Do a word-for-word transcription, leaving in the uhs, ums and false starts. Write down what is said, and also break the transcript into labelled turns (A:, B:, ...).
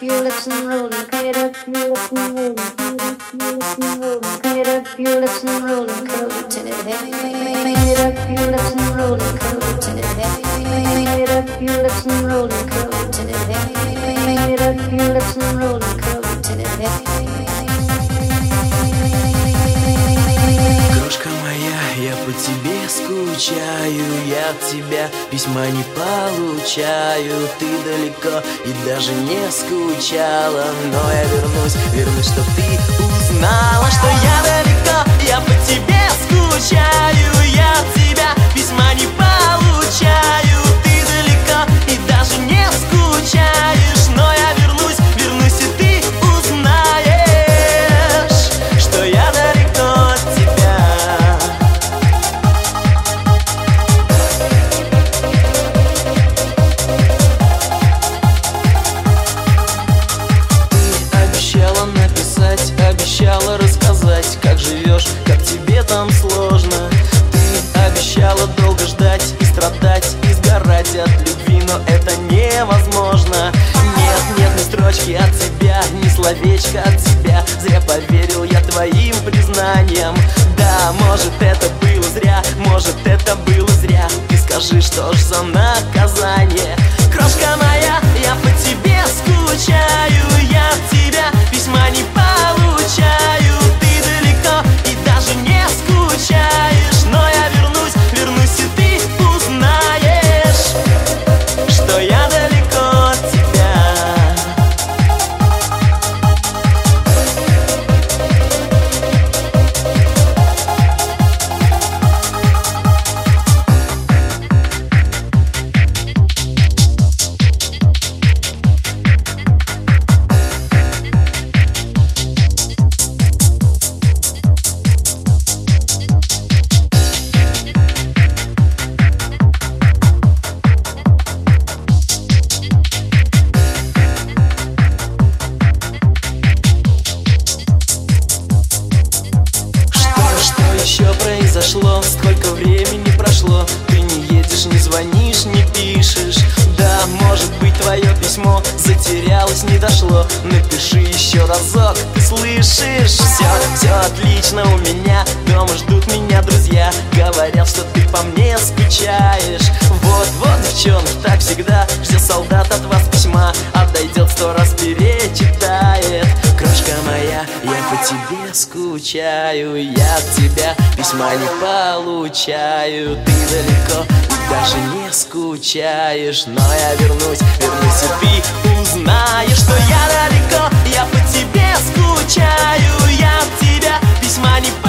A: your lips and roll and get up your lips and roll and get up your lips and roll and curl it till it heavy. Get up your lips and roll and curl it till it heavy. Get up your lips and roll and curl it till it heavy. Get up your lips and roll and curl it till it heavy.
B: Крошка моя, я по тебе скучаю, я от тебя письма не получаю. Ты далеко и даже не скучала, но я вернусь, вернусь, чтоб ты узнала, что я далеко, я по тебе скучаю, я от тебя письма не получаю. Ты далеко и даже не скучаешь, но я вернусь, вернусь, и ты узнаешь, что я далеко от тебя. Ты обещала написать, обещала рассказать, как живешь, как тебе там сложно. Ты обещала долго ждать и страдать, и сгорать от любви, но это невозможно. Нет, нет ни строчки от тебя, ни словечка от тебя. Зря поверил я твоим признаниям. Да, может это было зря, может это было зря. Ты скажи, что ж за наказание? Крошка моя, я по тебе скучаю, я от тебя письма не получаю. Ты далеко и даже не скучаешь, но я вернусь, вернусь, и ты узнаешь, что я далеко от тебя. Что произошло, сколько времени прошло? Ты не едешь, не звонишь, не пишешь. Да, может быть твое письмо затерялось, не дошло. Напиши еще разок, ты слышишь? Все, все отлично у меня, дома ждут меня друзья. Говорят, что ты по мне скучаешь. Вот, вот, девчонки, так всегда ждет солдат от вас письма, отойдет сто раз перечитает. Крошка моя, я по тебе скучаю, я от тебя письма не получаю. Ты далеко и даже не скучаешь, но я вернусь, вернусь, и ты узнаешь, что я далеко, я по тебе скучаю, я от тебя письма не получаю.